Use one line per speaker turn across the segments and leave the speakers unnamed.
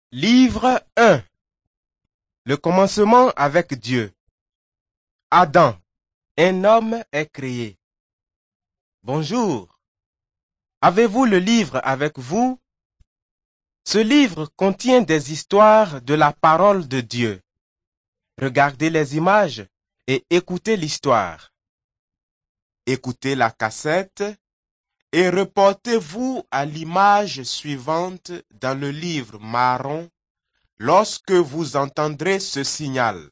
Livre 1. Le commencement avec Dieu. Adam, un homme est créé. Bonjour. Avez-vous le livre avec vous? Ce livre contient des histoires de la parole de Dieu. Regardez les images et écoutez l'histoire. Écoutez la cassette et reportez-vous à l'image suivante dans le livre marron lorsque vous entendrez ce signal.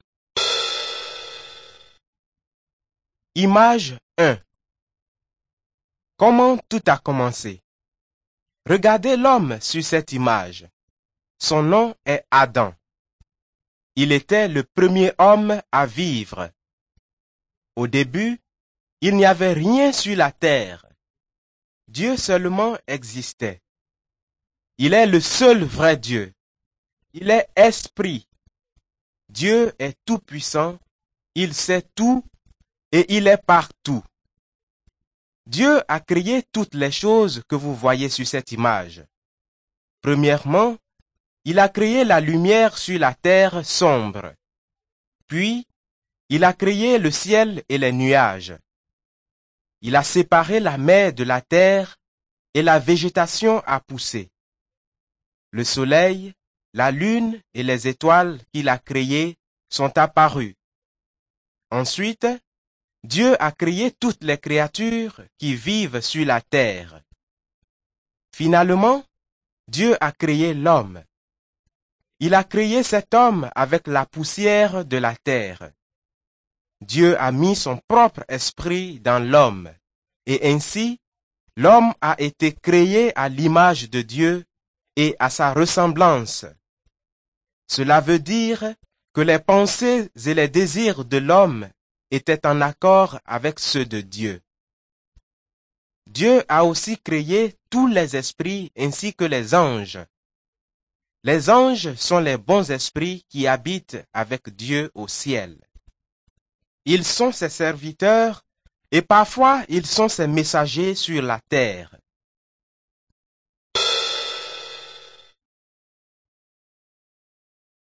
Image 1. Comment tout a commencé? Regardez l'homme sur cette image. Son nom est Adam. Il était le premier homme à vivre. Au début, il n'y avait rien sur la terre. Dieu seulement existait. Il est le seul vrai Dieu. Il est esprit. Dieu est tout-puissant, il sait tout et il est partout. Dieu a créé toutes les choses que vous voyez sur cette image. Premièrement, il a créé la lumière sur la terre sombre. Puis, il a créé le ciel et les nuages. Il a séparé la mer de la terre et la végétation a poussé. Le soleil, la lune et les étoiles qu'il a créées sont apparues. Ensuite, Dieu a créé toutes les créatures qui vivent sur la terre. Finalement, Dieu a créé l'homme. Il a créé cet homme avec la poussière de la terre. Dieu a mis son propre esprit dans l'homme, et ainsi, l'homme a été créé à l'image de Dieu et à sa ressemblance. Cela veut dire que les pensées et les désirs de l'homme étaient en accord avec ceux de Dieu. Dieu a aussi créé tous les esprits ainsi que les anges. Les anges sont les bons esprits qui habitent avec Dieu au ciel. Ils sont ses serviteurs et parfois ils sont ses messagers sur la terre.